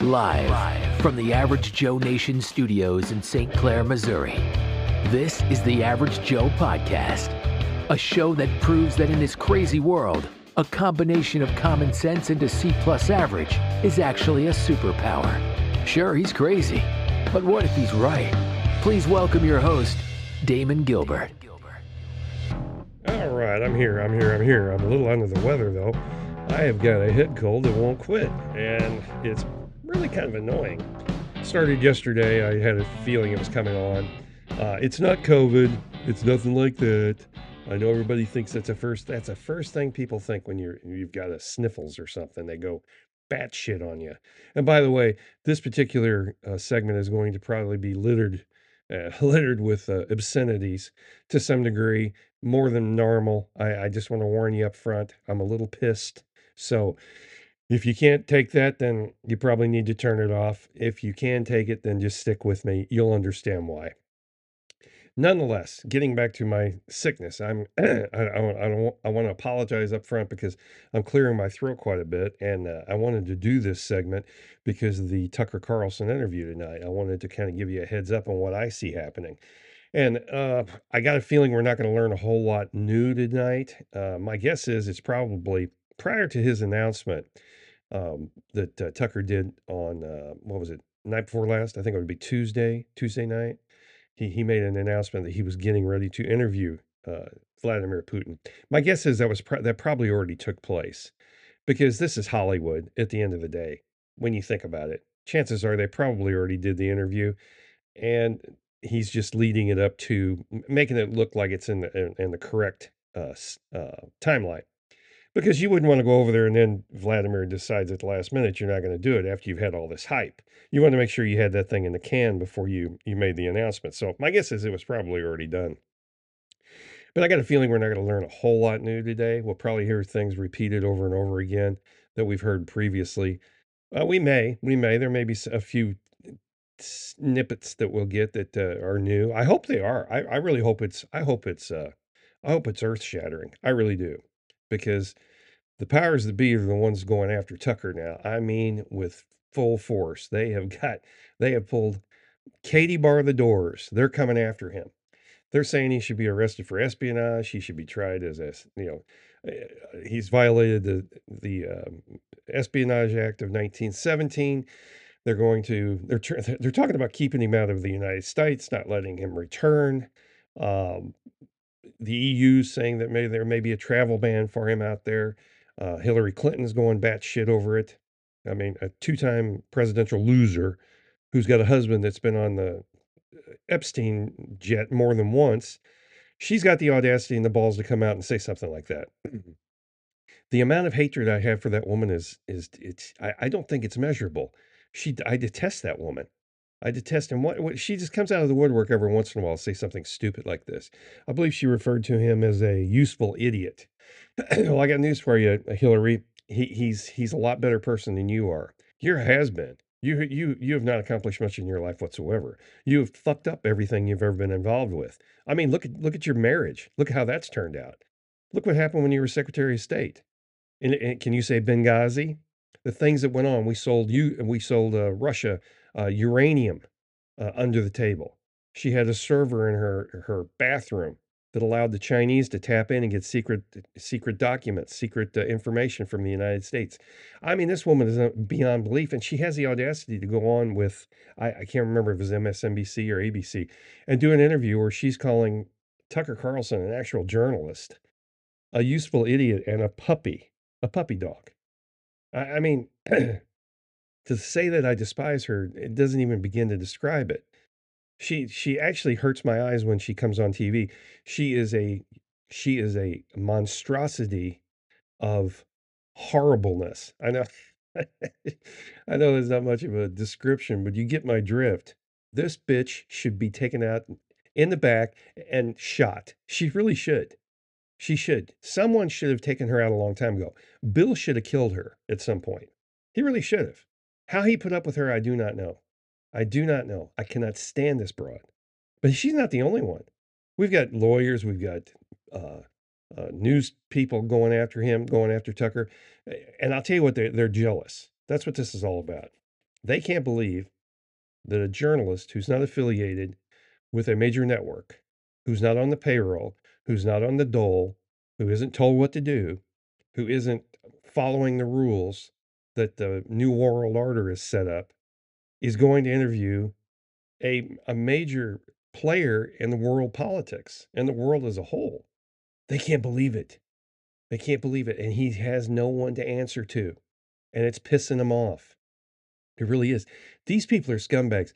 Live from the Average Joe Nation studios in St. Clair, Missouri. This is the Average Joe Podcast, a show that proves that in this crazy world, a combination of common sense and a C-plus average is actually a superpower. Sure, he's crazy, but what if he's right? Please welcome your host, Damon Gilbert. All right, I'm here. I'm a little under the weather, though. I have got a head cold that won't quit, and it's really kind of annoying. Started yesterday. I had a feeling it was coming on. It's not COVID. It's nothing like that. I know everybody thinks that's the first thing people think when you've got a sniffles or something. They go batshit on you. And by the way, this particular segment is going to probably be littered with obscenities to some degree, more than normal. I just want to warn you up front. I'm a little pissed. So if you can't take that, then you probably need to turn it off. If you can take it, then just stick with me. You'll understand why. Nonetheless, getting back to my sickness, I'm I want to apologize up front because I'm clearing my throat quite a bit, and I wanted to do this segment because of the Tucker Carlson interview tonight. I wanted to kind of give you a heads up on what I see happening. And I got a feeling we're not going to learn a whole lot new tonight. My guess is it's probably prior to his announcement that Tucker did on, what was it, night before last? I think it would be Tuesday night. He made an announcement that he was getting ready to interview Vladimir Putin. My guess is that probably already took place because this is Hollywood at the end of the day. When you think about it, chances are they probably already did the interview, and he's just leading it up to making it look like it's in the correct timeline. Because you wouldn't want to go over there and then Vladimir decides at the last minute you're not going to do it after you've had all this hype. You want to make sure you had that thing in the can before you made the announcement. So my guess is it was probably already done. But I got a feeling we're not going to learn a whole lot new today. We'll probably hear things repeated over and over again that we've heard previously. We may. There may be a few snippets that we'll get that are new. I hope they are. I really hope I hope it's earth shattering. I really do. Because the powers that be are the ones going after Tucker now. I mean, with full force. They have pulled Katie bar the doors. They're coming after him. They're saying he should be arrested for espionage. He should be tried he's violated the Espionage Act of 1917. They're talking about keeping him out of the United States, not letting him return. The EU's saying that maybe there may be a travel ban for him out there. Hillary Clinton's going batshit over it. I mean, a two-time presidential loser who's got a husband that's been on the Epstein jet more than once. She's got the audacity and the balls to come out and say something like that. The amount of hatred I have for that woman I don't think it's measurable. I detest that woman. I detest him. What she just comes out of the woodwork every once in a while to say something stupid like this. I believe she referred to him as a useful idiot. Well, I got news for you, Hillary. He's a lot better person than you are. You're a has-been. You have not accomplished much in your life whatsoever. You have fucked up everything you've ever been involved with. I mean, look at your marriage. Look how that's turned out. Look what happened when you were Secretary of State. And can you say Benghazi? The things that went on. We sold Russia uranium under the table. She had a server in her bathroom that allowed the Chinese to tap in and get secret documents, secret information from the United States. I mean, this woman is beyond belief, and she has the audacity to go on with, I can't remember if it was MSNBC or ABC, and do an interview where she's calling Tucker Carlson an actual journalist, a useful idiot, and a puppy dog. I mean, to say that I despise her, it doesn't even begin to describe it. She actually hurts my eyes when she comes on TV. She is a monstrosity of horribleness. I know I know there's not much of a description, but you get my drift. This bitch should be taken out in the back and shot. She really should. She should. Someone should have taken her out a long time ago. Bill should have killed her at some point. He really should have. How he put up with her, I do not know. I do not know. I cannot stand this broad. But she's not the only one. We've got lawyers. We've got news people going after him, going after Tucker. And I'll tell you what, they're jealous. That's what this is all about. They can't believe that a journalist who's not affiliated with a major network, who's not on the payroll, who's not on the dole, who isn't told what to do, who isn't following the rules that the New World Order has set up, is going to interview a major player in the world politics and the world as a whole. They can't believe it. They can't believe it. And he has no one to answer to. And it's pissing them off. It really is. These people are scumbags.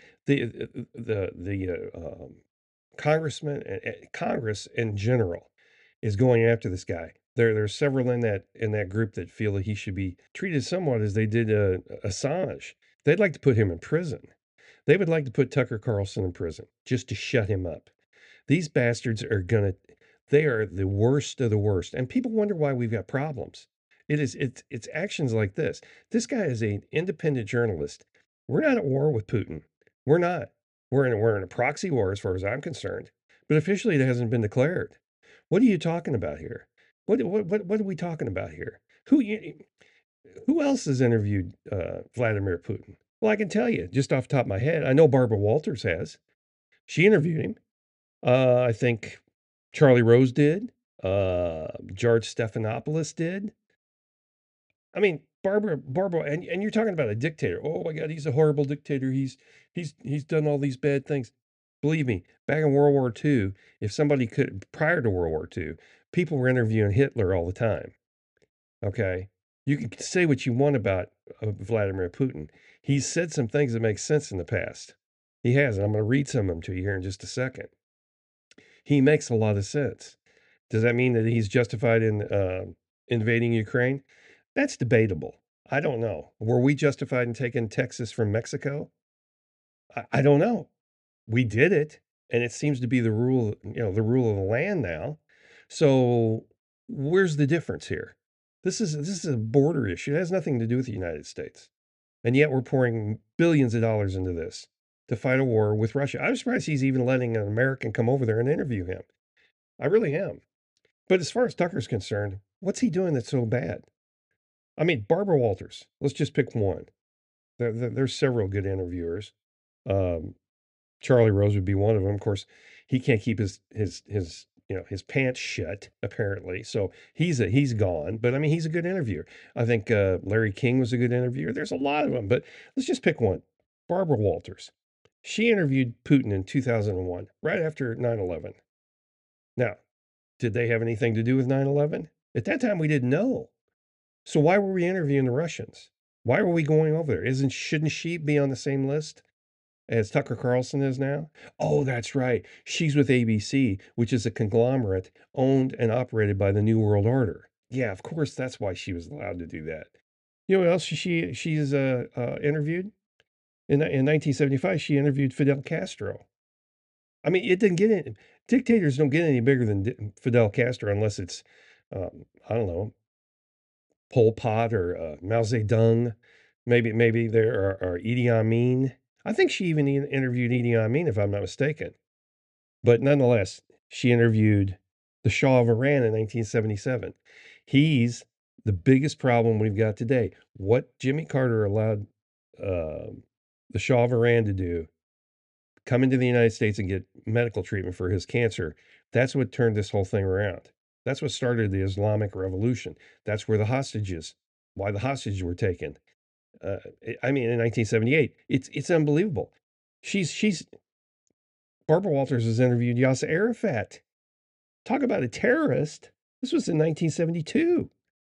The congressman, Congress in general, is going after this guy. There's several in that group that feel that he should be treated somewhat as they did Assange. They'd like to put him in prison. They would like to put Tucker Carlson in prison just to shut him up. These bastards are gonna. They are the worst of the worst, and people wonder why we've got problems. It's actions like this. This guy is an independent journalist. We're not at war with Putin. We're not. We're in a proxy war as far as I'm concerned. But officially, it hasn't been declared. What are you talking about here? What are we talking about here? Who else has interviewed Vladimir Putin? Well, I can tell you just off the top of my head. I know Barbara Walters has. She interviewed him. I think Charlie Rose did. George Stephanopoulos did. I mean, Barbara, and you're talking about a dictator. Oh my God, he's a horrible dictator. He's done all these bad things. Believe me, back in World War II, if somebody could, prior to World War II, people were interviewing Hitler all the time. Okay, you can say what you want about Vladimir Putin. He's said some things that make sense in the past. He has, and I'm going to read some of them to you here in just a second. He makes a lot of sense. Does that mean that he's justified in invading Ukraine? That's debatable. I don't know. Were we justified in taking Texas from Mexico? I don't know. We did it, and it seems to be the rule, the rule of the land now. So where's the difference here? This is a border issue. It has nothing to do with the United States. And yet we're pouring billions of dollars into this to fight a war with Russia. I'm surprised he's even letting an American come over there and interview him. I really am. But as far as Tucker's concerned, what's he doing that's so bad? I mean, Barbara Walters, let's just pick one. There's several good interviewers. Um, Charlie Rose would be one of them. Of course, he can't keep his pants shut apparently, so he's gone. But I mean, he's a good interviewer. I think Larry King was a good interviewer. There's a lot of them, but let's just pick one. Barbara Walters. She interviewed Putin in 2001, right after 9/11. Now, did they have anything to do with 9/11? At that time, we didn't know. So why were we interviewing the Russians? Why were we going over there? Shouldn't she be on the same list as Tucker Carlson is now? Oh, that's right. She's with ABC, which is a conglomerate owned and operated by the New World Order. Yeah, of course, that's why she was allowed to do that. You know what else she's interviewed? In 1975, she interviewed Fidel Castro. I mean, it didn't get any, dictators don't get any bigger than Fidel Castro unless it's, I don't know, Pol Pot or Mao Zedong. Maybe there are Idi Amin. I think she even interviewed Idi Amin, if I'm not mistaken. But nonetheless, she interviewed the Shah of Iran in 1977. He's the biggest problem we've got today. What Jimmy Carter allowed the Shah of Iran to do, come into the United States and get medical treatment for his cancer, that's what turned this whole thing around. That's what started the Islamic Revolution. That's where why the hostages were taken. I mean, in 1978, it's unbelievable. She's Barbara Walters has interviewed Yasser Arafat. Talk about a terrorist. This was in 1972.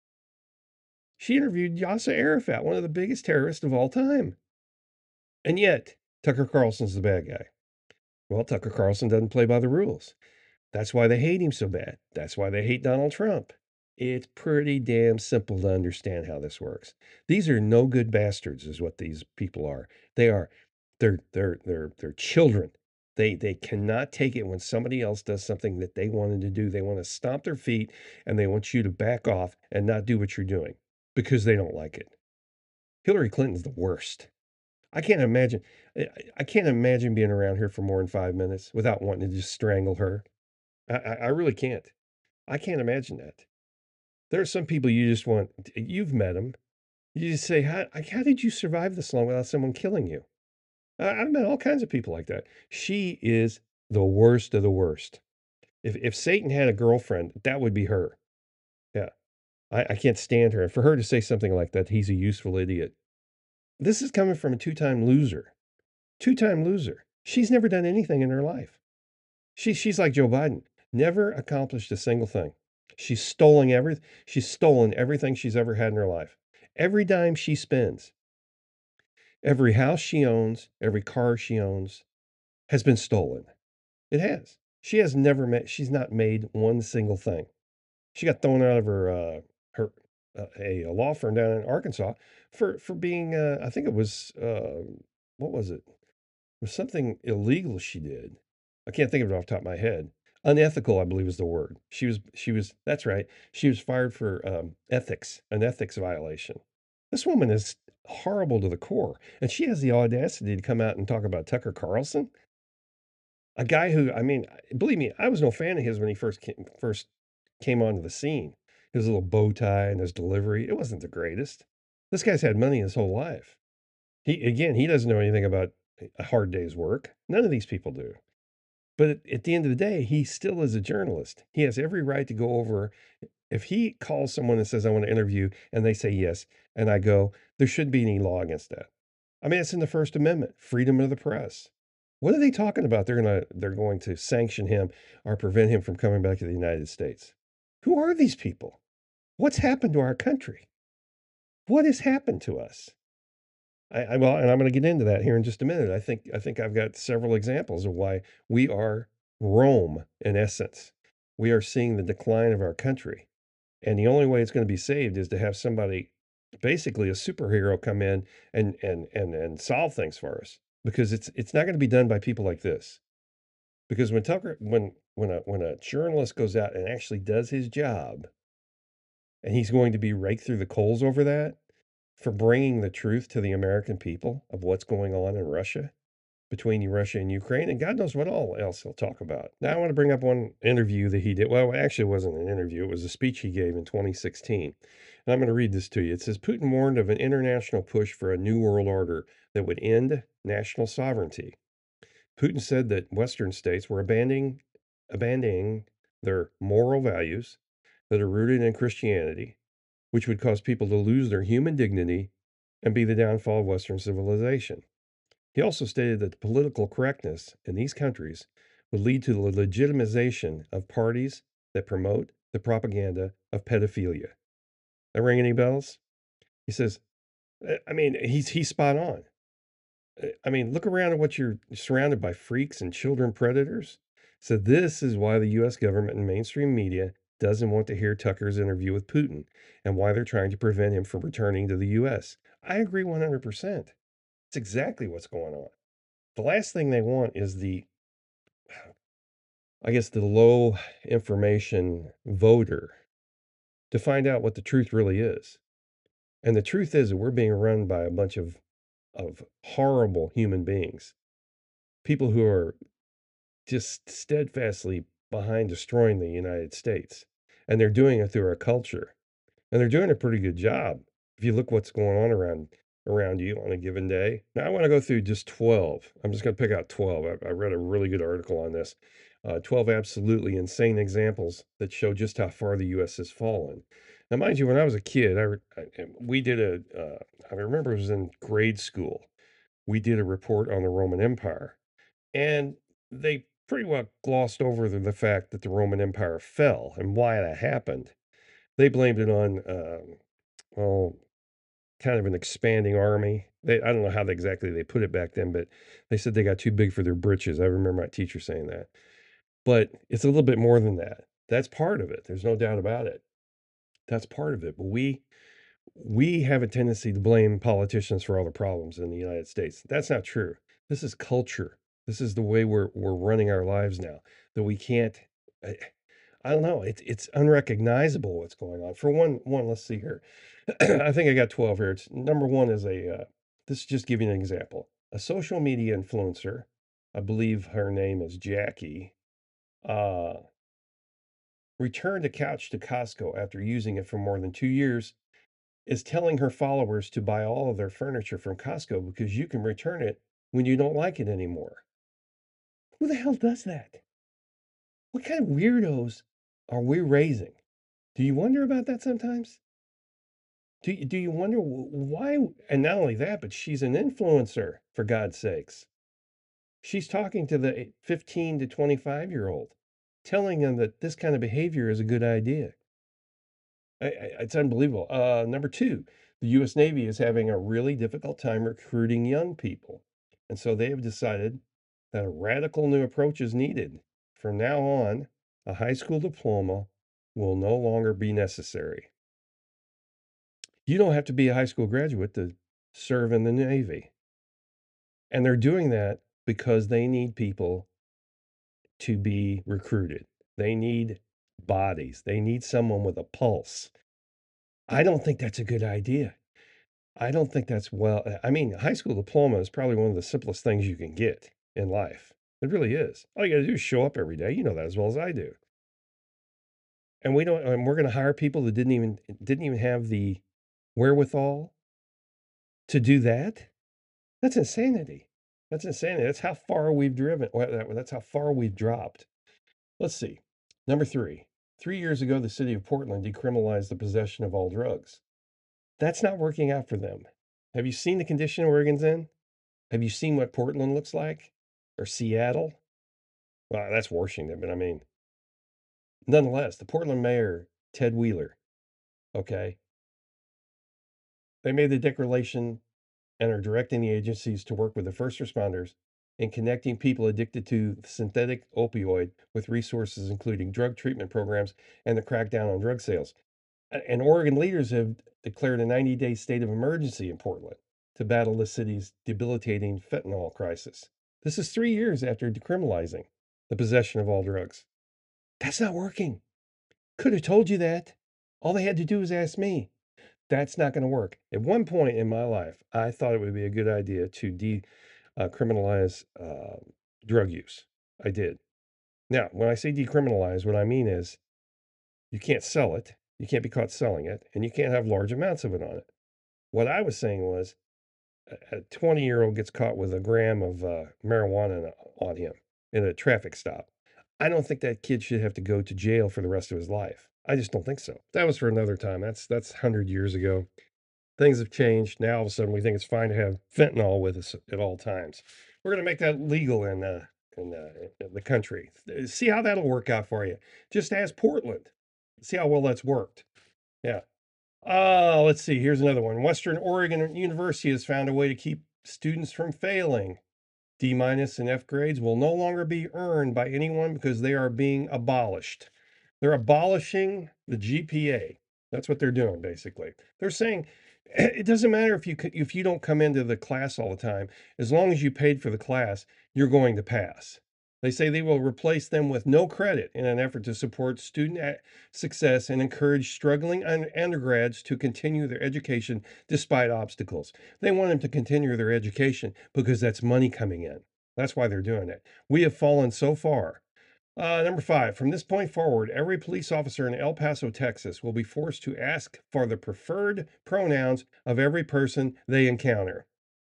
She interviewed Yasser Arafat, one of the biggest terrorists of all time. And yet, Tucker Carlson's the bad guy. Well, Tucker Carlson doesn't play by the rules. That's why they hate him so bad. That's why they hate Donald Trump. It's pretty damn simple to understand how this works. These are no good bastards, is what these people are. They are. They're children. They cannot take it when somebody else does something that they wanted to do. They want to stomp their feet and they want you to back off and not do what you're doing because they don't like it. Hillary Clinton's the worst. I can't imagine. I can't imagine being around her for more than 5 minutes without wanting to just strangle her. I really can't. I can't imagine that. There are some people you just want. You've met them. You just say, how did you survive this long without someone killing you? I've met all kinds of people like that. She is the worst of the worst. If Satan had a girlfriend, that would be her. Yeah. I can't stand her. And for her to say something like that, he's a useful idiot. This is coming from a two-time loser. Two-time loser. She's never done anything in her life. She's like Joe Biden, never accomplished a single thing. She's stolen everything she's ever had in her life. Every dime she spends, every house she owns, every car she owns has been stolen. It has. She's not made one single thing. She got thrown out of her a law firm down in Arkansas for being I think it was what was it? It was something illegal she did. I can't think of it off the top of my head. Unethical, I believe, is the word. She was. That's right. She was fired for an ethics violation. This woman is horrible to the core, and she has the audacity to come out and talk about Tucker Carlson, a guy who, I mean, believe me, I was no fan of his when he first came onto the scene. His little bow tie and his delivery, it wasn't the greatest. This guy's had money his whole life. He doesn't know anything about a hard day's work. None of these people do. But at the end of the day, he still is a journalist. He has every right to go over. If he calls someone and says, I want to interview, and they say yes, and I go, there shouldn't be any law against that. I mean, it's in the First Amendment, freedom of the press. What are they talking about? They're going to sanction him or prevent him from coming back to the United States. Who are these people? What's happened to our country? What has happened to us? Well, and I'm going to get into that here in just a minute. I think I've got several examples of why we are Rome in essence. We are seeing the decline of our country, and the only way it's going to be saved is to have somebody, basically a superhero, come in and solve things for us. Because it's not going to be done by people like this. Because when a journalist goes out and actually does his job, and he's going to be raked through the coals over that for bringing the truth to the American people of what's going on in Russia, between Russia and Ukraine, and God knows what all else he'll talk about. Now, I want to bring up one interview that he did. Well, actually, it wasn't an interview, it was a speech he gave in 2016. And I'm going to read this to you. It says Putin warned of an international push for a new world order that would end national sovereignty. Putin said that Western states were abandoning their moral values that are rooted in Christianity, which would cause people to lose their human dignity and be the downfall of Western civilization. He also stated that the political correctness in these countries would lead to the legitimization of parties that promote the propaganda of pedophilia. That ring any bells? He says, I mean, he's spot on. I mean, look around at what you're surrounded by, freaks and children predators. So this is why the US government and mainstream media doesn't want to hear Tucker's interview with Putin and why they're trying to prevent him from returning to the US. I agree 100%. It's exactly what's going on. The last thing they want is the low information voter to find out what the truth really is. And the truth is that we're being run by a bunch of horrible human beings, people who are just steadfastly behind destroying the United States. And they're doing it through our culture. And they're doing a pretty good job. If you look what's going on around you on a given day. Now I want to go through just 12. I'm just going to pick out 12. I read a really good article on this. 12 absolutely insane examples that show just how far the U.S. has fallen. Now, mind you, when I was a kid, we did I remember it was in grade school. We did a report on the Roman Empire. And they pretty well glossed over the fact that the Roman Empire fell and why that happened. They blamed it on, well, kind of an expanding army. I don't know how exactly they put it back then, but they said they got too big for their britches. I remember my teacher saying that. But it's a little bit more than that. That's part of it. There's no doubt about it. That's part of it. But we have a tendency to blame politicians for all the problems in the United States. That's not true. This is culture. This is the way we're running our lives now. That we can't. I, I don't know. It's unrecognizable what's going on. For one, let's see here. I think I got 12 here. It's number one is this is just giving an example. A social media influencer, I believe her name is Jackie, uh, returned a couch to Costco after using it for more than 2 years is telling her followers to buy all of their furniture from Costco because you can return it when you don't like it anymore. Who the hell does that? What kind of weirdos are we raising? Do you wonder about that sometimes? Do you wonder why? And not only that, but she's an influencer, for God's sakes. She's talking to the 15 to 25-year-old, telling them that this kind of behavior is a good idea. It's unbelievable. Number two, the U.S. Navy is having a really difficult time recruiting young people. And so they have decided that a radical new approach is needed. From now on, a high school diploma will no longer be necessary. You don't have to be a high school graduate to serve in the Navy. And they're doing that because they need people to be recruited. They need bodies. They need someone with a pulse. I don't think that's a good idea. I don't think that's I mean, high school diploma is probably one of the simplest things you can get in life. It really is. All you got to do is show up every day. You know that as well as I do. And we're going to hire people that didn't even have the wherewithal to do that. That's insanity. That's insanity. That's how far we've driven. That's how far we've dropped. Let's see. Number three. 3 years ago, the city of Portland decriminalized the possession of all drugs. That's not working out for them. Have you seen the condition Oregon's in? Have you seen what Portland looks like? Or Seattle? Well, that's Washington, but I mean, nonetheless, the Portland mayor, Ted Wheeler, okay, they made the declaration and are directing the agencies to work with the first responders in connecting people addicted to synthetic opioid with resources including drug treatment programs and the crackdown on drug sales. And Oregon leaders have declared a 90-day state of emergency in Portland to battle the city's debilitating fentanyl crisis. This is 3 years after decriminalizing the possession of all drugs. That's not working. Could have told you that. All they had to do was ask me. That's not going to work. At one point in my life, I thought it would be a good idea to decriminalize drug use. I did. Now, when I say decriminalize, what I mean is you can't sell it, you can't be caught selling it, and you can't have large amounts of it on it. What I was saying was a 20-year-old gets caught with a gram of marijuana on him in a traffic stop. I don't think that kid should have to go to jail for the rest of his life. I just don't think so. That was for another time. That's 100 years ago. Things have changed. Now all of a sudden we think it's fine to have fentanyl with us at all times. We're going to make that legal in the country. See how that'll work out for you. Just ask Portland. See how well that's worked. Yeah. Let's see. Here's another one. Western Oregon University has found a way to keep students from failing. D- and F grades will no longer be earned by anyone because they are being abolished. They're abolishing the GPA. That's what they're doing, basically. They're saying it doesn't matter if you don't come into the class all the time, as long as you paid for the class, you're going to pass. They say they will replace them with no credit in an effort to support student success and encourage struggling undergrads to continue their education despite obstacles. They want them to continue their education because that's money coming in. That's why they're doing it. We have fallen so far. Number five, from this point forward, every police officer in El Paso, Texas will be forced to ask for the preferred pronouns of every person they encounter.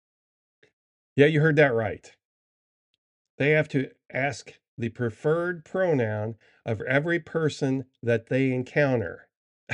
Yeah, you heard that right. They have to ask the preferred pronoun of every person that they encounter.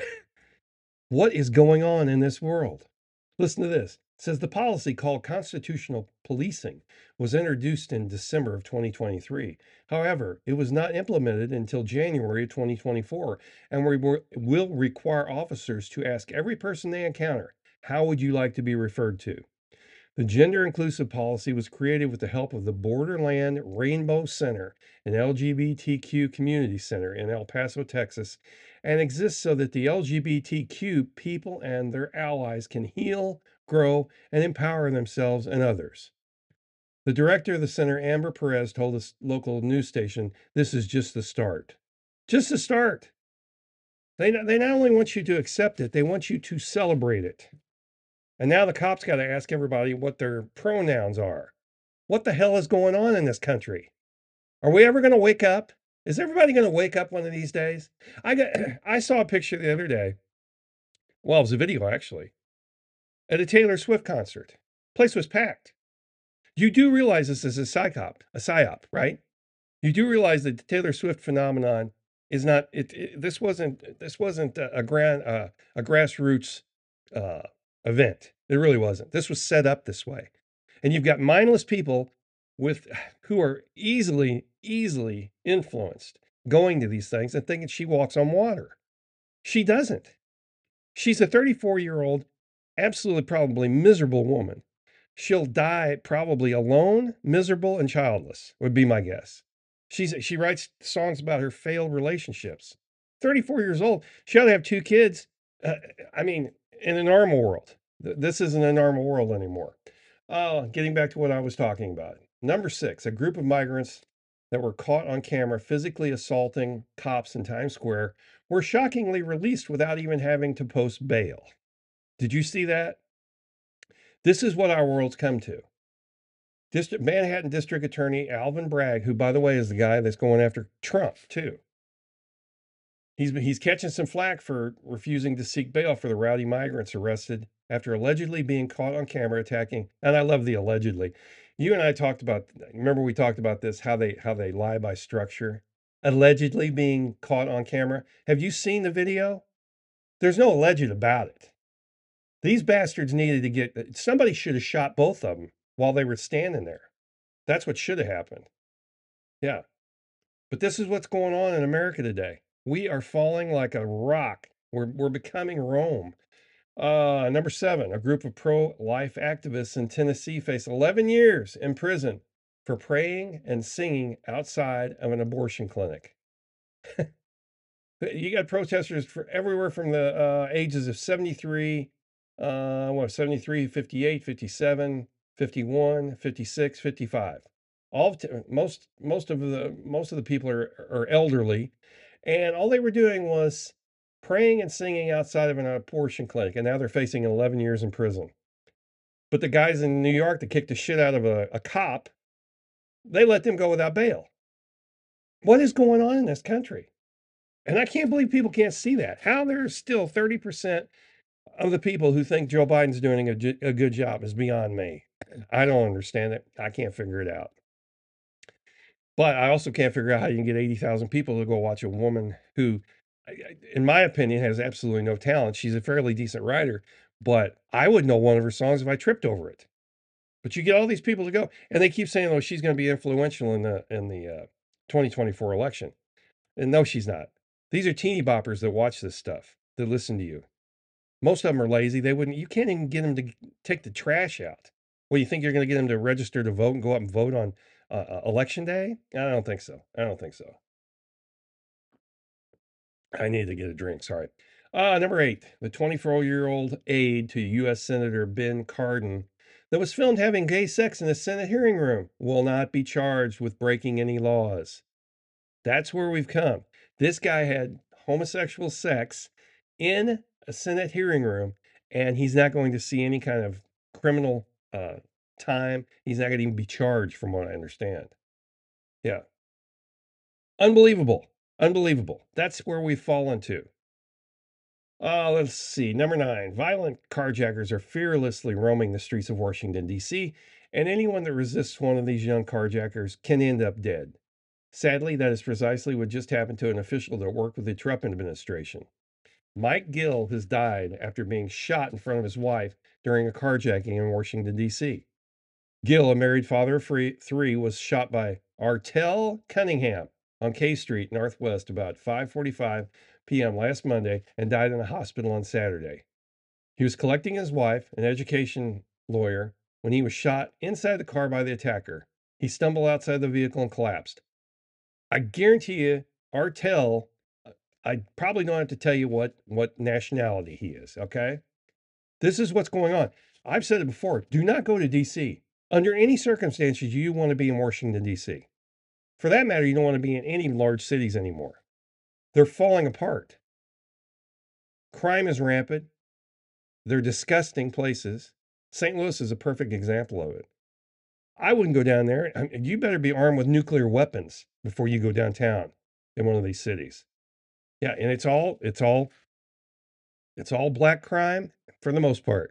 What is going on in this world? Listen to this. It says the policy called constitutional policing was introduced in December of 2023. However, it was not implemented until January of 2024 and will require officers to ask every person they encounter, how would you like to be referred to? The gender inclusive policy was created with the help of the Borderland Rainbow Center, an LGBTQ community center in El Paso, Texas, and exists so that the LGBTQ people and their allies can heal, grow, and empower themselves and others. The director of the center, Amber Perez, told a local news station, "This is just the start." Just the start. They not only want you to accept it, they want you to celebrate it. And now the cops got to ask everybody what their pronouns are. What the hell is going on in this country? Are we ever going to wake up? Is everybody going to wake up one of these days? I saw a picture the other day. Well, it was a video actually at a Taylor Swift concert. Place was packed. You do realize this is a psyop, right? You do realize that the Taylor Swift phenomenon is not this wasn't a grassroots uh, event. It really wasn't. This was set up this way, and you've got mindless people with who are easily influenced going to these things and thinking she walks on water. She doesn't. She's a 34-year-old, absolutely probably miserable woman. She'll die probably alone, miserable, and childless, would be my guess. She writes songs about her failed relationships. 34 years old. She ought to have two kids. I mean, in a normal world. This isn't a normal world anymore. Getting back to what I was talking about. Number 6, a group of migrants that were caught on camera physically assaulting cops in Times Square were shockingly released without even having to post bail. Did you see that? This is what our world's come to. Manhattan District Attorney Alvin Bragg, who, by the way, is the guy that's going after Trump, too. He's catching some flack for refusing to seek bail for the rowdy migrants arrested after allegedly being caught on camera attacking. And I love the allegedly. You and I talked about, remember we talked about this, how they lie by structure. Allegedly being caught on camera. Have you seen the video? There's no alleged about it. These bastards needed to somebody should have shot both of them while they were standing there. That's what should have happened. Yeah. But this is what's going on in America today. We are falling like a rock. We're becoming Rome. Number 7, a group of pro-life activists in Tennessee face 11 years in prison for praying and singing outside of an abortion clinic. You got protesters for everywhere from the ages of 73, 73, 58, 57, 51, 56, 55. Most of the people are elderly, and all they were doing was praying and singing outside of an abortion clinic, and now they're facing 11 years in prison. But the guys in New York that kicked the shit out of a cop, they let them go without bail. What is going on in this country? And I can't believe people can't see that. How there's still 30% of the people who think Joe Biden's doing a good job is beyond me. I don't understand it. I can't figure it out. But I also can't figure out how you can get 80,000 people to go watch a woman who, in my opinion, has absolutely no talent. She's a fairly decent writer, but I would know one of her songs if I tripped over it. But you get all these people to go, and they keep saying, "Oh, she's going to be influential in the 2024 election." And no, she's not. These are teeny boppers that watch this stuff, that listen to you. Most of them are lazy. You can't even get them to take the trash out. Well, you think you're going to get them to register to vote and go out and vote on election day? I don't think so. I need to get a drink. Sorry. Number 8, the 24-year-old aide to U.S. Senator Ben Cardin that was filmed having gay sex in a Senate hearing room will not be charged with breaking any laws. That's where we've come. This guy had homosexual sex in a Senate hearing room, and he's not going to see any kind of criminal time. He's not going to even be charged, from what I understand. Yeah. Unbelievable. That's where we've fallen to. Let's see. Number 9, violent carjackers are fearlessly roaming the streets of Washington, D.C., and anyone that resists one of these young carjackers can end up dead. Sadly, that is precisely what just happened to an official that worked with the Trump administration. Mike Gill has died after being shot in front of his wife during a carjacking in Washington, D.C. Gill, a married father of 3, was shot by Artel Cunningham on K Street Northwest about 5:45 p.m. last Monday and died in a hospital on Saturday. He was collecting his wife, an education lawyer, when he was shot inside the car by the attacker. He stumbled outside the vehicle and collapsed. I guarantee you, Artel, I probably don't have to tell you what nationality he is, okay? This is what's going on. I've said it before. Do not go to D.C. Under any circumstances, you want to be in Washington, D.C. For that matter, you don't want to be in any large cities anymore. They're falling apart. Crime is rampant. They're disgusting places. St. Louis is a perfect example of it. I wouldn't go down there. You better be armed with nuclear weapons before you go downtown in one of these cities. Yeah, and it's all black crime for the most part.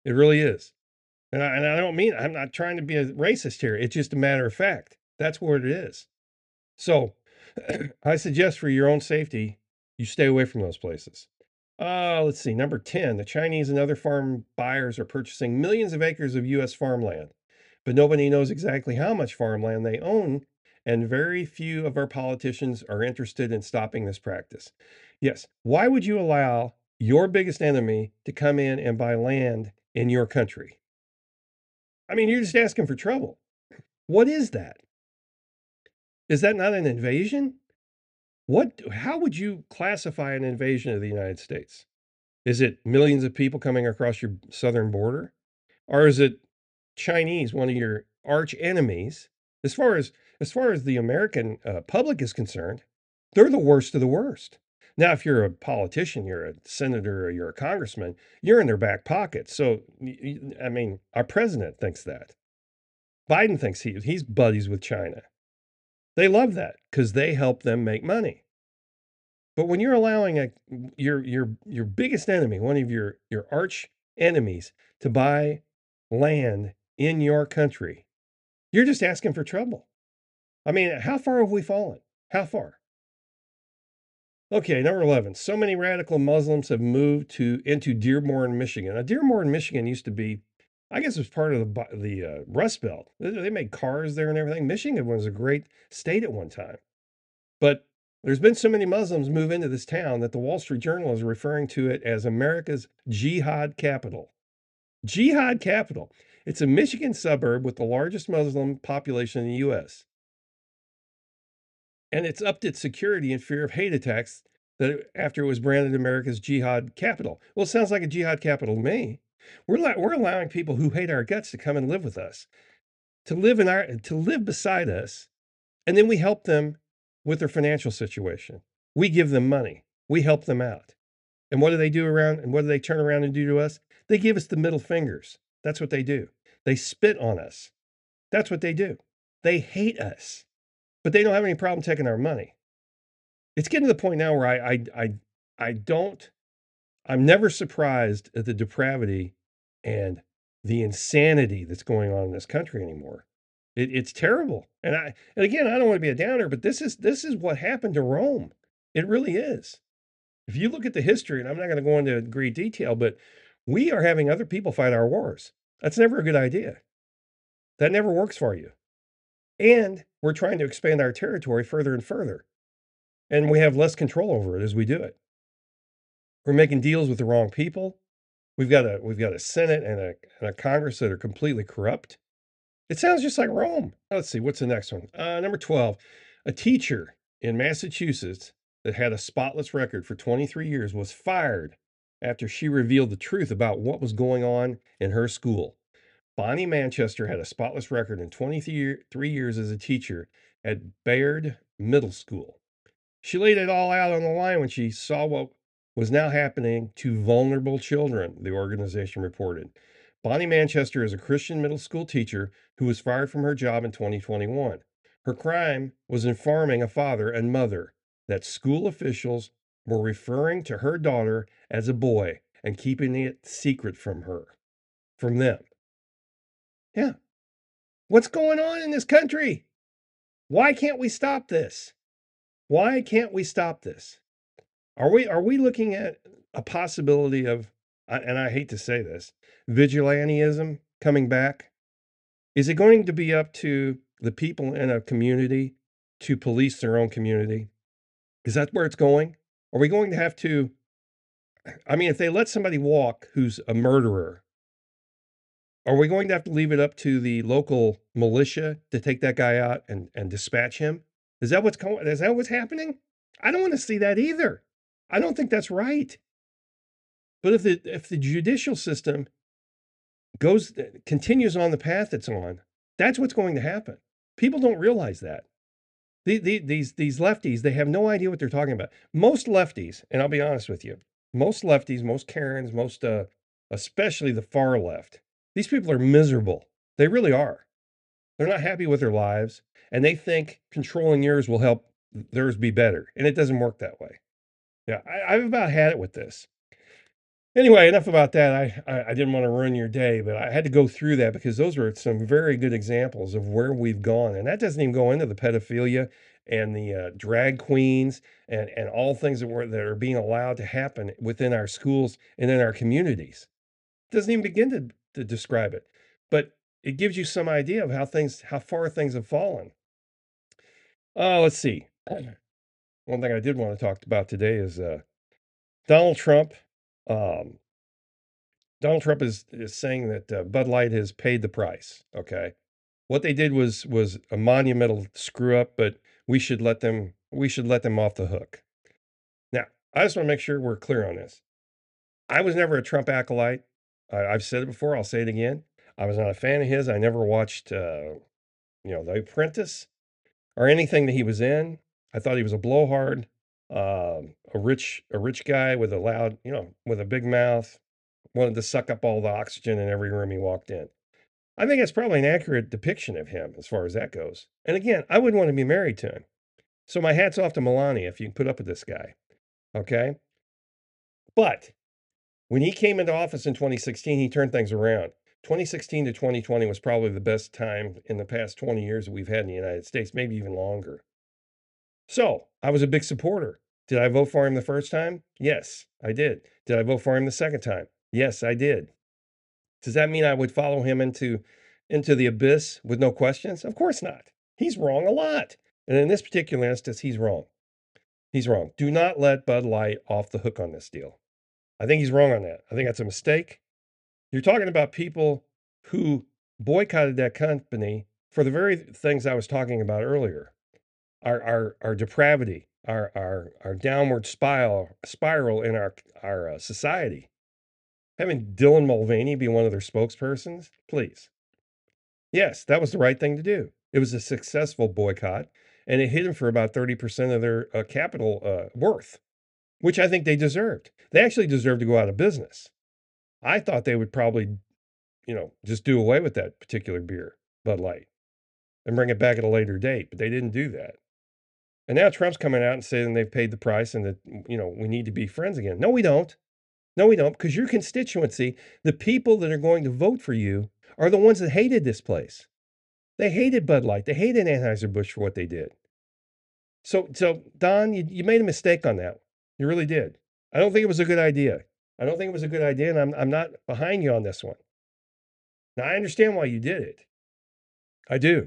It really is. And I don't mean, I'm not trying to be a racist here. It's just a matter of fact. That's what it is. So I suggest for your own safety, you stay away from those places. Let's see. Number 10, the Chinese and other farm buyers are purchasing millions of acres of U.S. farmland, but nobody knows exactly how much farmland they own, and very few of our politicians are interested in stopping this practice. Yes, why would you allow your biggest enemy to come in and buy land in your country? I mean, you're just asking for trouble. What is that? Is that not an invasion? How would you classify an invasion of the United States? Is it millions of people coming across your southern border? Or is it Chinese, one of your arch enemies? As far as the American public is concerned, they're the worst of the worst. Now, if you're a politician, you're a senator, or you're a congressman, you're in their back pocket. So, I mean, our president thinks that. Biden thinks he's buddies with China. They love that because they help them make money. But when you're allowing your biggest enemy, one of your arch enemies, to buy land in your country, you're just asking for trouble. I mean, how far have we fallen? How far? Okay, number 11. So many radical Muslims have moved into Dearborn, Michigan. Now, Dearborn, Michigan used to be, I guess, it was part of the Rust Belt. They made cars there and everything. Michigan was a great state at one time. But there's been so many Muslims move into this town that the Wall Street Journal is referring to it as America's jihad capital. Jihad capital. It's a Michigan suburb with the largest Muslim population in the U.S. And it's upped its security in fear of hate attacks that after it was branded America's jihad capital. Well, it sounds like a jihad capital to me. We're allowing people who hate our guts to come and live with us, to live beside us, and then we help them with their financial situation. We give them money. We help them out. And what do they do around? And what do they turn around and do to us? They give us the middle fingers. That's what they do. They spit on us. That's what they do. They hate us, but they don't have any problem taking our money. It's getting to the point now where I'm never surprised at the depravity and the insanity that's going on in this country anymore. It's terrible. And again, I don't want to be a downer, but this is what happened to Rome. It really is. If you look at the history, and I'm not going to go into great detail, but we are having other people fight our wars. That's never a good idea. That never works for you. And we're trying to expand our territory further and further. And we have less control over it as we do it. We're making deals with the wrong people. We've got a Senate and a Congress that are completely corrupt. It sounds just like Rome. Let's see, what's the next one? Number 12. A teacher in Massachusetts that had a spotless record for 23 years was fired after she revealed the truth about what was going on in her school. Bonnie Manchester had a spotless record in 23 years as a teacher at Bayard Middle School. She laid it all out on the line when she saw what was now happening to vulnerable children, the organization reported. Bonnie Manchester is a Christian middle school teacher who was fired from her job in 2021. Her crime was informing a father and mother that school officials were referring to her daughter as a boy and keeping it secret from them. Yeah. What's going on in this country? Why can't we stop this? Why can't we stop this? Are we looking at a possibility of, and I hate to say this, vigilantism coming back? Is it going to be up to the people in a community to police their own community? Is that where it's going? Are we going to have to, I mean, if they let somebody walk who's a murderer, are we going to have to leave it up to the local militia to take that guy out and dispatch him? Is that what's happening? I don't want to see that either. I don't think that's right. But if the judicial system continues on the path it's on, that's what's going to happen. People don't realize that. These lefties, they have no idea what they're talking about. Most lefties, and I'll be honest with you, most lefties, most Karens, especially the far left, these people are miserable. They really are. They're not happy with their lives, and they think controlling yours will help theirs be better. And it doesn't work that way. Yeah, I've about had it with this. Anyway, enough about that. I didn't want to ruin your day, but I had to go through that because those were some very good examples of where we've gone. And that doesn't even go into the pedophilia and the drag queens and all things that are being allowed to happen within our schools and in our communities. It doesn't even begin to describe it, but it gives you some idea of how far things have fallen. Let's see. One thing I did want to talk about today is Donald Trump. Um, Donald Trump is saying that Bud Light has paid the price. Okay, what they did was a monumental screw up, but we should let them off the hook. Now, I just want to make sure we're clear on this. I was never a Trump acolyte. I've said it before. I'll say it again. I was not a fan of his. I never watched, The Apprentice or anything that he was in. I thought he was a blowhard, a rich guy with a loud, with a big mouth, wanted to suck up all the oxygen in every room he walked in. I think that's probably an accurate depiction of him as far as that goes. And again, I wouldn't want to be married to him. So my hat's off to Melania if you can put up with this guy. Okay. But when he came into office in 2016, he turned things around. 2016 to 2020 was probably the best time in the past 20 years that we've had in the United States, maybe even longer. So I was a big supporter. Did I vote for him the first time? Yes, I did. Did I vote for him the second time? Yes, I did. Does that mean I would follow him into the abyss with no questions? Of course not. He's wrong a lot. And in this particular instance, he's wrong. He's wrong. Do not let Bud Light off the hook on this deal. I think he's wrong on that. I think that's a mistake. You're talking about people who boycotted that company for the very things I was talking about earlier. Our depravity, our downward spiral in our society. Having Dylan Mulvaney be one of their spokespersons, please. Yes, that was the right thing to do. It was a successful boycott, and it hit them for about 30% of their capital worth, which I think they deserved. They actually deserved to go out of business. I thought they would probably, just do away with that particular beer, Bud Light, and bring it back at a later date, but they didn't do that. And now Trump's coming out and saying they've paid the price and that, we need to be friends again. No, we don't. No, we don't, because your constituency, the people that are going to vote for you, are the ones that hated this place. They hated Bud Light. They hated Anheuser-Busch for what they did. So Don, you made a mistake on that. You really did. I don't think it was a good idea. I don't think it was a good idea, and I'm not behind you on this one. Now, I understand why you did it. I do.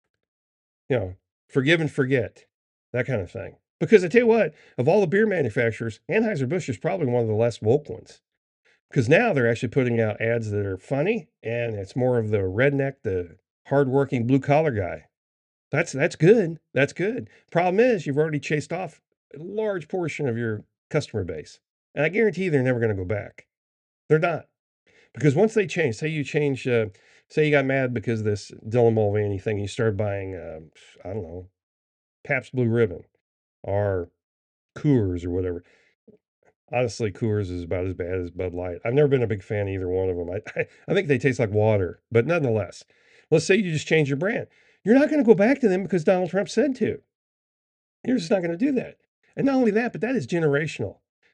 Forgive and forget, that kind of thing. Because I tell you what, of all the beer manufacturers, Anheuser-Busch is probably one of the less woke ones. Because now they're actually putting out ads that are funny, and it's more of the redneck, the hardworking blue collar guy. That's good. That's good. Problem is, you've already chased off a large portion of your customer base, and I guarantee they're never going to go back. They're not, because once they change, say you got mad because of this Dylan Mulvaney thing, you started buying, I don't know, Pabst Blue Ribbon or Coors or whatever. Honestly, Coors is about as bad as Bud Light. I've never been a big fan of either one of them. I think they taste like water, but nonetheless, let's say you just change your brand. You're not going to go back to them because Donald Trump said to. You're just not going to do that. And not only that, but that is generational.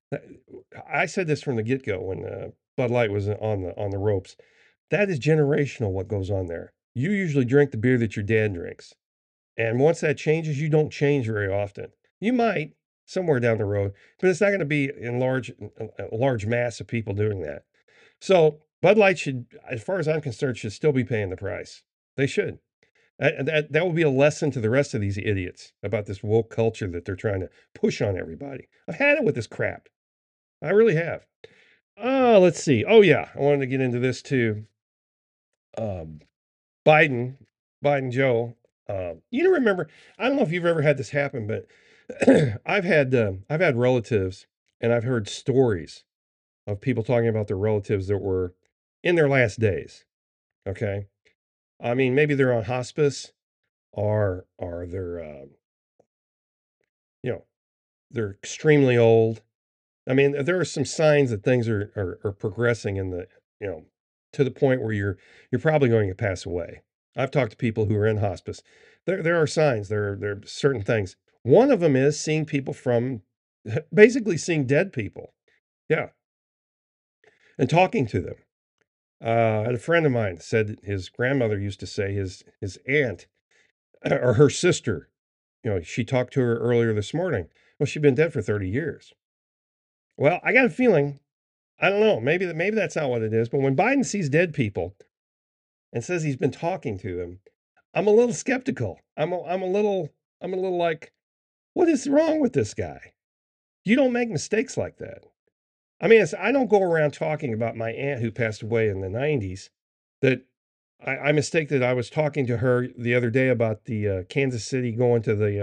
I said this from the get go when Bud Light was on the ropes. That is generational. What goes on there? You usually drink the beer that your dad drinks, and once that changes, you don't change very often. You might somewhere down the road, but it's not going to be in a large mass of people doing that. So Bud Light should, as far as I'm concerned, should still be paying the price. They should. That will be a lesson to the rest of these idiots about this woke culture that they're trying to push on everybody. I've had it with this crap. I really have. Let's see. Oh yeah, I wanted to get into this too. Um, Biden, Biden Joe. Remember? I don't know if you've ever had this happen, but I've had relatives, and I've heard stories of people talking about their relatives that were in their last days. Okay, I mean maybe they're on hospice, or they're you know they're extremely old. I mean, there are some signs that things are progressing in the, to the point where you're probably going to pass away. I've talked to people who are in hospice. There are signs. There are certain things. One of them is seeing people from basically seeing dead people. Yeah. and talking to them. I had a friend of mine said his grandmother used to say his aunt or her sister, she talked to her earlier this morning. Well, she'd been dead for 30 years. Well, I got a feeling, I don't know, maybe that's not what it is, but when Biden sees dead people and says he's been talking to them, I'm a little skeptical. I'm a little like, what is wrong with this guy? You don't make mistakes like that. I mean, I don't go around talking about my aunt who passed away in the 90s that I mistake that I was talking to her the other day about the Kansas City going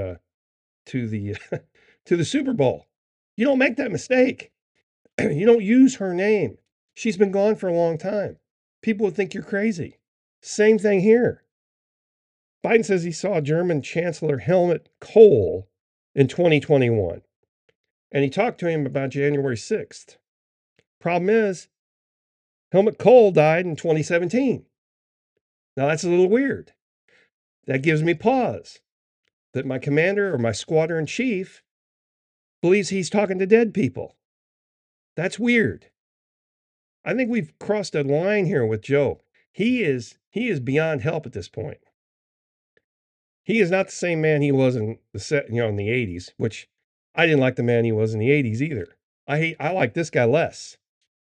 to the to the Super Bowl. You don't make that mistake. You don't use her name. She's been gone for a long time. People would think you're crazy. Same thing here. Biden says he saw German Chancellor Helmut Kohl in 2021, and he talked to him about January 6th. Problem is, Helmut Kohl died in 2017. Now that's a little weird. That gives me pause that my commander or my squadron chief believes he's talking to dead people. That's weird. I think we've crossed a line here with Joe. He is beyond help at this point. He is not the same man he was in in the 80s, which I didn't like the man he was in the 80s either. I like this guy less.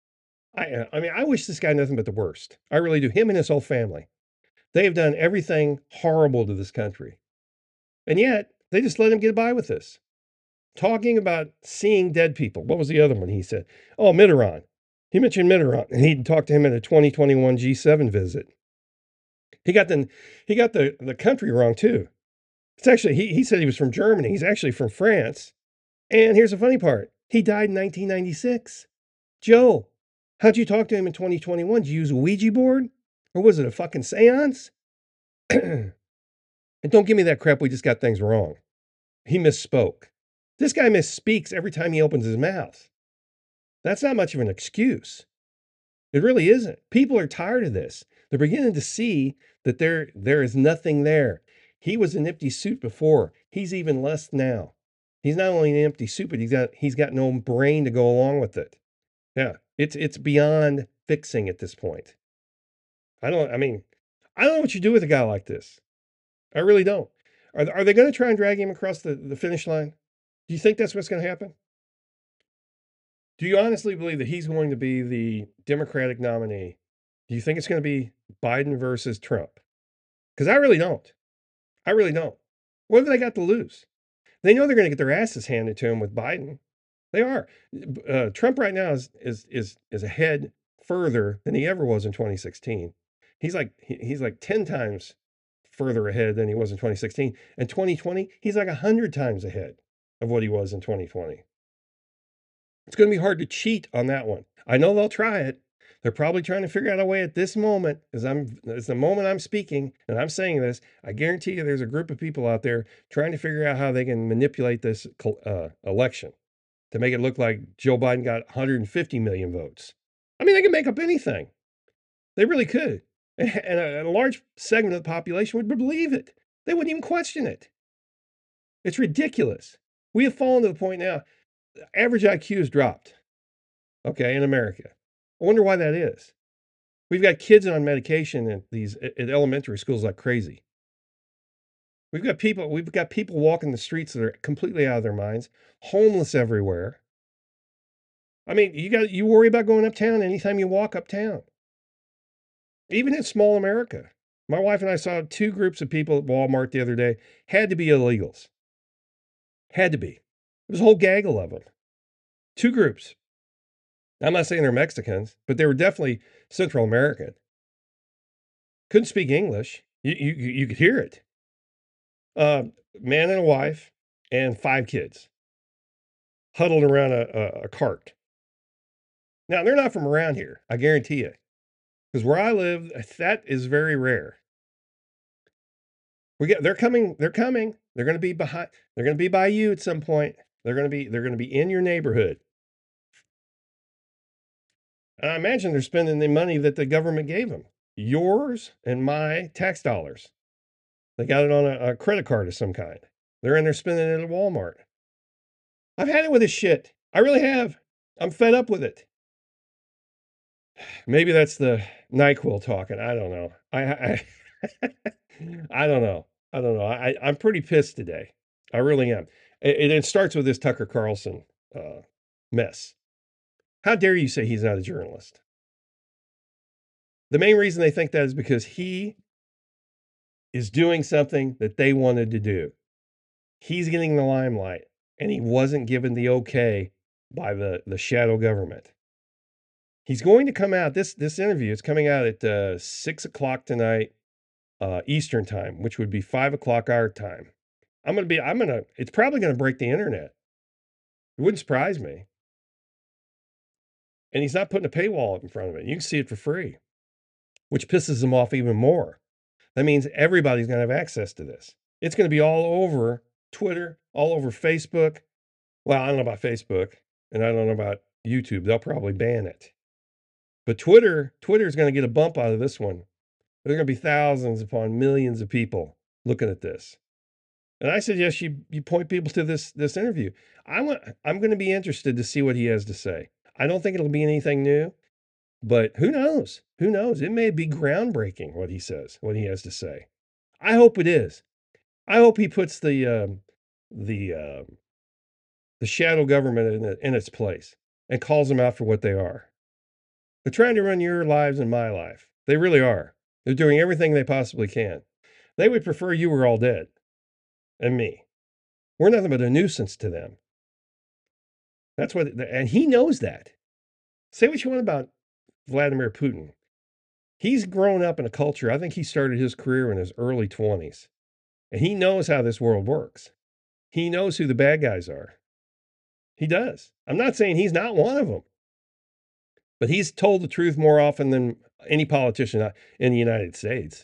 I mean, I wish this guy nothing but the worst. I really do. Him and his whole family. They have done everything horrible to this country. And yet, they just let him get by with this. Talking about seeing dead people. What was the other one he said? Oh, Mitterrand. He mentioned Mitterrand, and he talked to him at a 2021 G7 visit. He got the country wrong too. It's actually he said he was from Germany. He's actually from France. And here's the funny part: he died in 1996. Joe, how'd you talk to him in 2021? Did you use a Ouija board, or was it a fucking séance? And don't give me that crap. We just got things wrong. He misspoke. This guy misspeaks every time he opens his mouth. That's not much of an excuse. It really isn't. People are tired of this. They're beginning to see that there is nothing there. He was an empty suit before. He's even less now. He's not only an empty suit, but he's got no brain to go along with it. Yeah, it's beyond fixing at this point. I don't know what you do with a guy like this. I really don't. Are they going to try and drag him across the finish line? Do you think that's what's going to happen? Do you honestly believe that he's going to be the Democratic nominee? Do you think it's going to be Biden versus Trump? Because I really don't. I really don't. What have they got to lose? They know they're going to get their asses handed to them with Biden. They are. Trump right now is ahead further than he ever was in 2016. He's like 10 times further ahead than he was in 2016. And 2020, he's like 100 times ahead of what he was in 2020. It's going to be hard to cheat on that one. I know they'll try it. They're probably trying to figure out a way at this moment, as the moment I'm speaking and I'm saying this. I guarantee you, there's a group of people out there trying to figure out how they can manipulate this election to make it look like Joe Biden got 150 million votes. I mean, they can make up anything. They really could, and a large segment of the population would believe it. They wouldn't even question it. It's ridiculous. We have fallen to the point now. Average IQ has dropped. Okay, in America. I wonder why that is. We've got kids on medication at elementary schools like crazy. We've got people walking the streets that are completely out of their minds, homeless everywhere. I mean, you worry about going uptown anytime you walk uptown. Even in small America. My wife and I saw two groups of people at Walmart the other day. Had to be illegals. Had to be. There was a whole gaggle of them. Two groups. I'm not saying they're Mexicans, but they were definitely Central American. Couldn't speak English. You could hear it. Man and a wife and 5 kids huddled around a cart. Now, they're not from around here, I guarantee you. Because where I live, that is very rare. They're coming. They're coming. They're going to be behind. They're going to be by you at some point. They're going to be in your neighborhood. And I imagine they're spending the money that the government gave them. Yours and my tax dollars. They got it on a credit card of some kind. They're in there spending it at Walmart. I've had it with this shit. I really have. I'm fed up with it. Maybe that's the NyQuil talking. I don't know. I don't know. I don't know. I'm pretty pissed today. I really am. And it starts with this Tucker Carlson uh, mess. How dare you say he's not a journalist? The main reason they think that is because he is doing something that they wanted to do. He's getting the limelight, and he wasn't given the okay by the shadow government. He's going to come out. This interview is coming out at 6 o'clock tonight, Eastern time, which would be 5 o'clock our time. It's probably gonna break the internet. It wouldn't surprise me. And he's not putting a paywall up in front of it. You can see it for free, which pisses him off even more. That means everybody's gonna have access to this. It's gonna be all over Twitter, all over Facebook. Well, I don't know about Facebook, and I don't know about YouTube. They'll probably ban it. But Twitter's gonna get a bump out of this one. There are gonna be thousands upon millions of people looking at this. And I suggest you point people to this interview. I'm going to be interested to see what he has to say. I don't think it'll be anything new, but who knows? Who knows? It may be groundbreaking what he says, what he has to say. I hope it is. I hope he puts the shadow government in its place and calls them out for what they are. They're trying to run your lives and my life. They really are. They're doing everything they possibly can. They would prefer you were all dead and me. We're nothing but a nuisance to them. That's what, and he knows that. Say what you want about Vladimir Putin. He's grown up in a culture. I think he started his career in his early 20s, and he knows how this world works. He knows who the bad guys are. He does. I'm not saying he's not one of them, but he's told the truth more often than any politician in the United States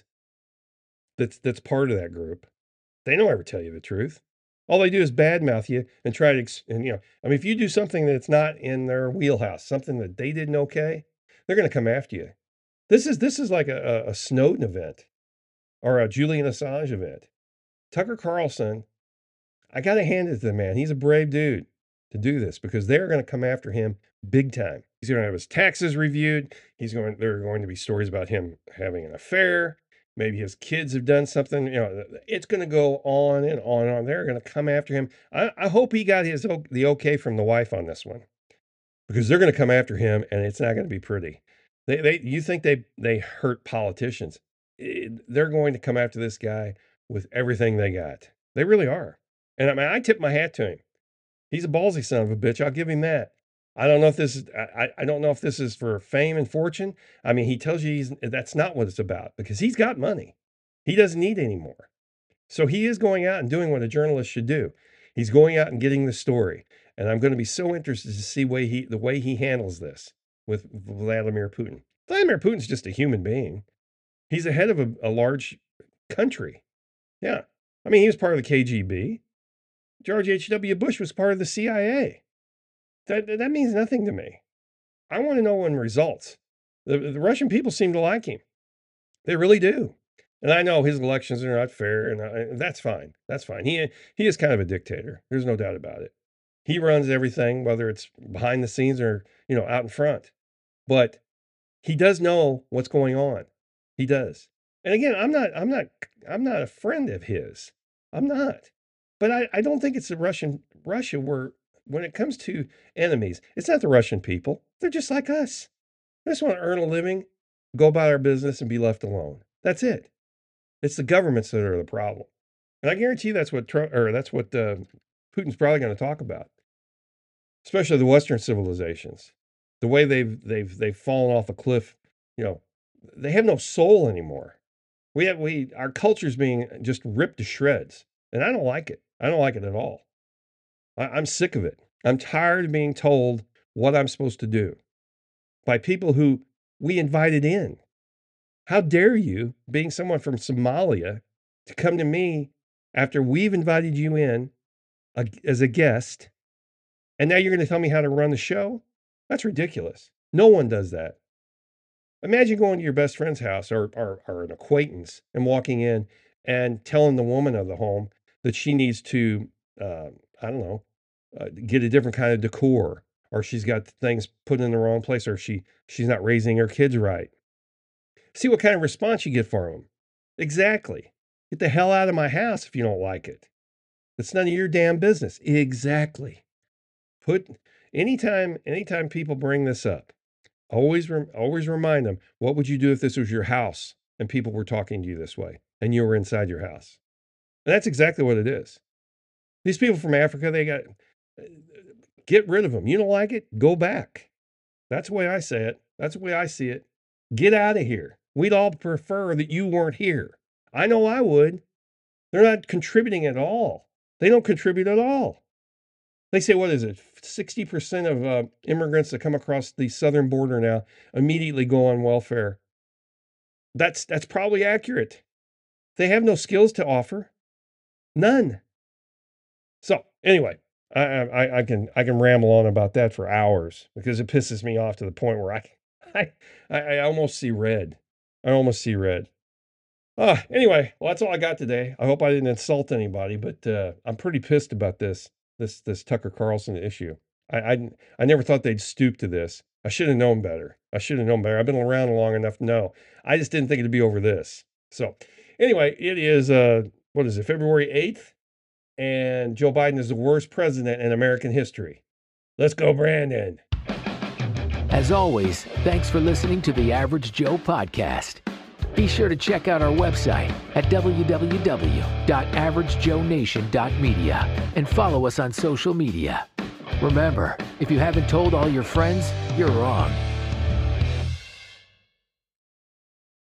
that's part of that group. They don't ever tell you the truth. All they do is badmouth you and try to, I mean, if you do something that's not in their wheelhouse, something that they didn't okay, they're going to come after you. This is like a Snowden event or a Julian Assange event. Tucker Carlson, I got to hand it to the man. He's a brave dude to do this because they're going to come after him big time. He's going to have his taxes reviewed. There are going to be stories about him having an affair. Maybe his kids have done something. It's going to go on and on and on. They're going to come after him. I hope he got the okay from the wife on this one, because they're going to come after him, and it's not going to be pretty. You think they hurt politicians? They're going to come after this guy with everything they got. They really are. And I mean, I tip my hat to him. He's a ballsy son of a bitch. I'll give him that. I don't know if this is I don't know if this is for fame and fortune. I mean, he tells you that's not what it's about because he's got money. He doesn't need any more. So he is going out and doing what a journalist should do. He's going out and getting the story. And I'm going to be so interested to see the way he handles this with Vladimir Putin. Vladimir Putin's just a human being. He's the head of a large country. Yeah. I mean, he was part of the KGB. George H.W. Bush was part of the CIA. That means nothing to me. I want to know when results. The Russian people seem to like him. They really do. And I know his elections are not fair, and that's fine. That's fine. He is kind of a dictator. There's no doubt about it. He runs everything, whether it's behind the scenes or out in front. But he does know what's going on. He does. And again, I'm not a friend of his. I'm not. But I don't think it's Russia where when it comes to enemies, it's not the Russian people. They're just like us. They just want to earn a living, go about our business, and be left alone. That's it. It's the governments that are the problem. And I guarantee that's what Putin's probably going to talk about, especially the Western civilizations. The way they've fallen off a cliff, they have no soul anymore. Our culture's being just ripped to shreds, and I don't like it. I don't like it at all. I'm sick of it. I'm tired of being told what I'm supposed to do by people who we invited in. How dare you, being someone from Somalia, to come to me after we've invited you in as a guest, and now you're going to tell me how to run the show? That's ridiculous. No one does that. Imagine going to your best friend's house or an acquaintance and walking in and telling the woman of the home that she needs to, I don't know, get a different kind of decor, or she's got things put in the wrong place, or she's not raising her kids right. See what kind of response you get from them. Exactly. Get the hell out of my house if you don't like it. It's none of your damn business. Exactly. Anytime people bring this up, always remind them, what would you do if this was your house and people were talking to you this way and you were inside your house? And that's exactly what it is. These people from Africa, get rid of them. You don't like it? Go back. That's the way I say it. That's the way I see it. Get out of here. We'd all prefer that you weren't here. I know I would. They're not contributing at all. They don't contribute at all. They say, what is it? 60% of immigrants that come across the southern border now immediately go on welfare. That's probably accurate. They have no skills to offer. None. So anyway, I can ramble on about that for hours because it pisses me off to the point where I almost see red. I almost see red. Anyway, well, that's all I got today. I hope I didn't insult anybody, but I'm pretty pissed about this Tucker Carlson issue. I never thought they'd stoop to this. I should have known better. I've been around long enough to know. I just didn't think it'd be over this. So anyway, it is, February 8th? And Joe Biden is the worst president in American history. Let's go, Brandon. As always, thanks for listening to the Average Joe podcast. Be sure to check out our website at www.averagejoenation.media and follow us on social media. Remember, if you haven't told all your friends, you're wrong.